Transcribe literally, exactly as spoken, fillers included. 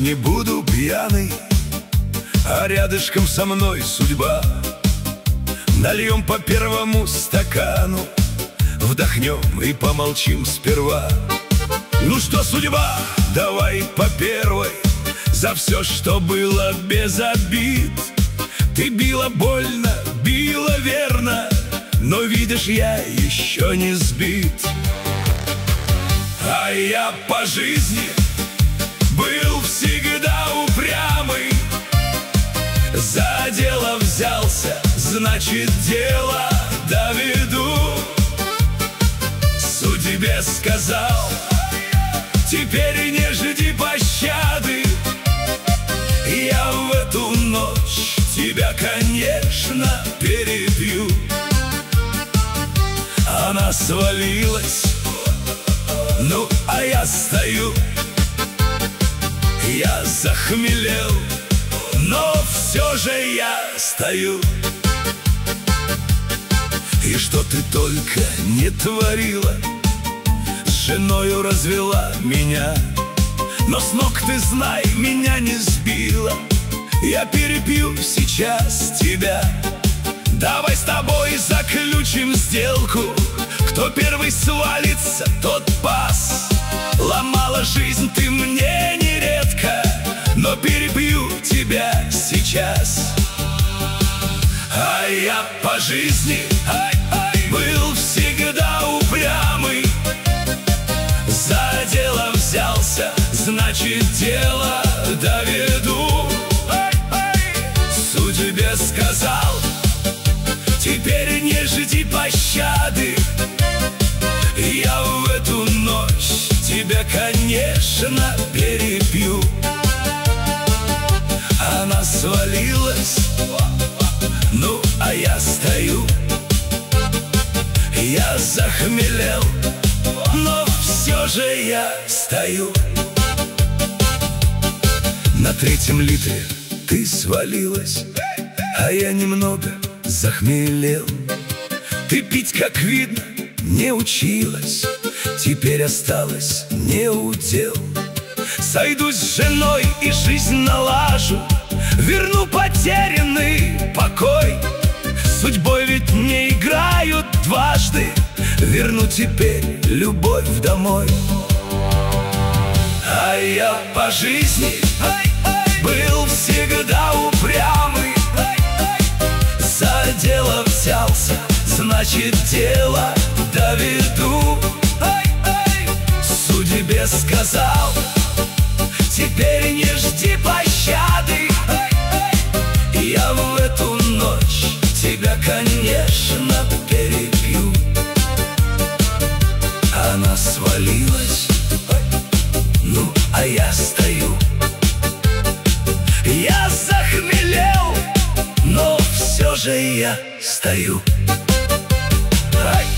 не буду пьяный, а рядышком со мной судьба. Нальем по первому стакану, вдохнем и помолчим сперва. Ну что, судьба, давай по первой, за все, что было без обид. Ты била больно, била верно, но видишь, я еще не сбит. А я по жизни был всегда упрямый. За дело взялся, значит, дело доведу. Судьбе сказал: теперь не жди пощады. Я в эту ночь тебя, конечно, перепью. Она свалилась, ну, а я стою. Я захмелел, но все же я стою. И что ты только не творила, с женою развела меня, но с ног, ты знай, меня не сбила. Я перепью сейчас тебя. Давай с тобой заключим сделку, кто первый свалится, тот пас. Ломала жизнь ты мне нередко, но перепью тебя сейчас. А я по жизни ай, ай, был всегда упрямый. За дело взялся, значит, дело доведу. Ай, ай. Судьбе сказал: теперь не жди пощады. Я в эту ночь тебя, конечно, перепью. Она свалилась, ну, а я стою. Я захмелел, но все же я стою. На третьем литре ты свалилась, а я немного захмелел. Ты пить, как видно, не училась, теперь осталось неудел. Сойдусь с женой и жизнь налажу, верну потерянный покой. Судьбой ведь не играют дважды, верну теперь любовь домой. А я по жизни ай, ай, был всегда упрямый. Ай, ай. За дело взялся, значит, дело доведу. Ай, ай. Судьбе сказал: теперь не жди пощады. Ай, ай. Я в эту ночь тебя, конечно, перепью. Она свалилась, ну, а я стою. Я захмелел, но все же я стою. Ай!